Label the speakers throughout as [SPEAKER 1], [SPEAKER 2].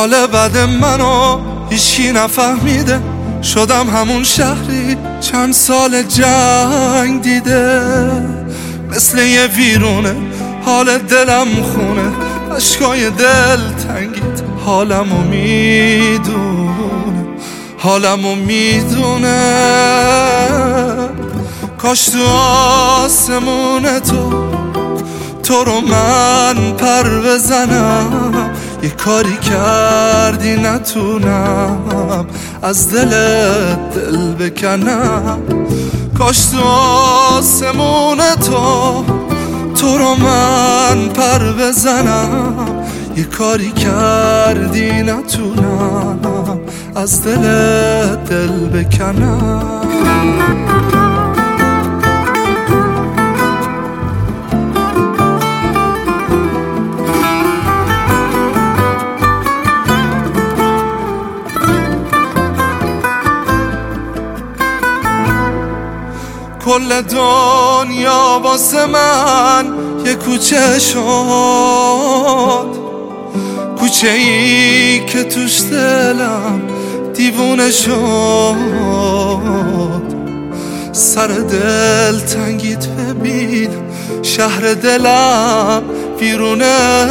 [SPEAKER 1] حال بد منو هیچکی نفهمیده، شدم همون شهری چند سال جنگ دیده. مثل یه ویرونه حال دلم خونه، عشقای دل تنگید حالمو میدونه، حالمو میدونه. کاش تو آسمون تو رو من پر بزنم، یه کاری کردی نتونم از دلت دل بکنم. کاش تو آسمون تو رو من پر بزنم، یه کاری کردی نتونم از دلت دل بکنم. کل دنیا واسه من یه کوچه شد، کوچه ای که توش دلم دیوونه شد. سر دل تنگید ببین شهر دلم ویرونه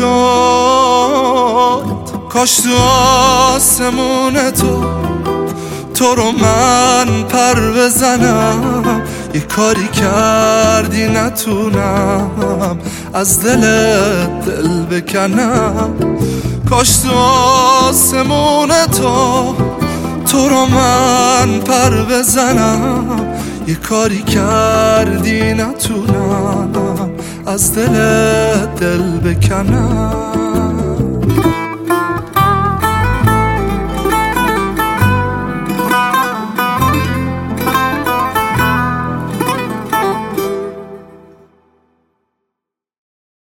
[SPEAKER 1] شد. کاش تو آسمون تو رو من پر بزنم، یه کاری کردی نتونم از دلت دل بکنم. کاش تو آسمون تو رو من پر بزنم، یه کاری کردی نتونم از دلت دل بکنم.